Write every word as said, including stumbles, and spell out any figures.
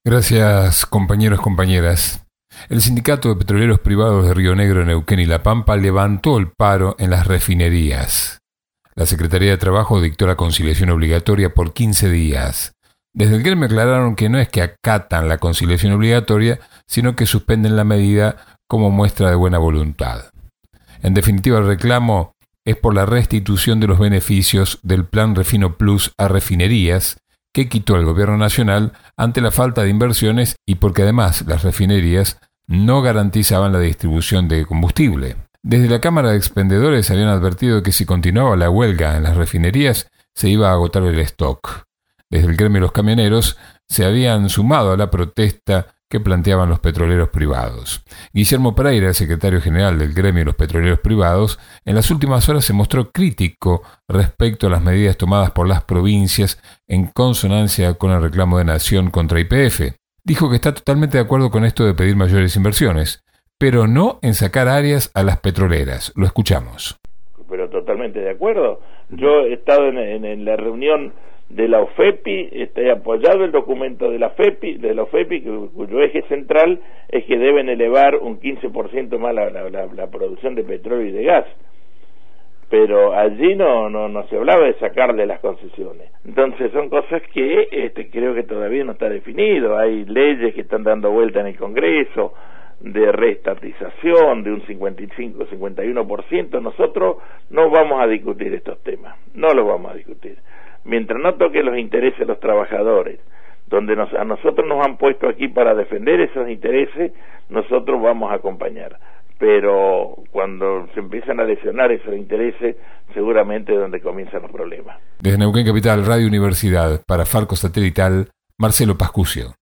Gracias, compañeros, compañeras. El Sindicato de Petroleros Privados de Río Negro, Neuquén y La Pampa levantó el paro en las refinerías. La Secretaría de Trabajo dictó la conciliación obligatoria por quince días. Desde el gremio aclararon que no es que acatan la conciliación obligatoria, sino que suspenden la medida como muestra de buena voluntad. En definitiva, el reclamo es por la restitución de los beneficios del Plan Refino Plus a refinerías que quitó el gobierno nacional ante la falta de inversiones y porque además las refinerías no garantizaban la distribución de combustible. Desde la Cámara de Expendedores habían advertido que si continuaba la huelga en las refinerías se iba a agotar el stock. Desde el gremio de los camioneros se habían sumado a la protesta que planteaban los petroleros privados. Guillermo Pereira, el secretario general del gremio de los petroleros privados, en las últimas horas se mostró crítico respecto a las medidas tomadas por las provincias en consonancia con el reclamo de Nación contra Y P F. Dijo que está totalmente de acuerdo con esto de pedir mayores inversiones, pero no en sacar áreas a las petroleras. Lo escuchamos. Pero totalmente de acuerdo. Yo he estado en, en, en la reunión de la OFEPI, he apoyado el documento de la FEPI, de la OFEPI, cuyo eje central es que deben elevar un quince por ciento más la, la, la, la producción de petróleo y de gas. Pero allí no, no, no se hablaba de sacarle las concesiones. Entonces son cosas que este, creo que todavía no está definido. Hay leyes que están dando vuelta en el Congreso de reestatización de un cincuenta y cinco a cincuenta y uno por ciento. Nosotros no vamos a discutir estos temas, no los vamos a discutir. Mientras no toque los intereses de los trabajadores, donde nos, a nosotros nos han puesto aquí para defender esos intereses, nosotros vamos a acompañar. Pero cuando se empiezan a lesionar esos intereses, seguramente es donde comienzan los problemas. Desde Neuquén Capital, Radio Universidad, para Farco Satelital, Marcelo Pascucio.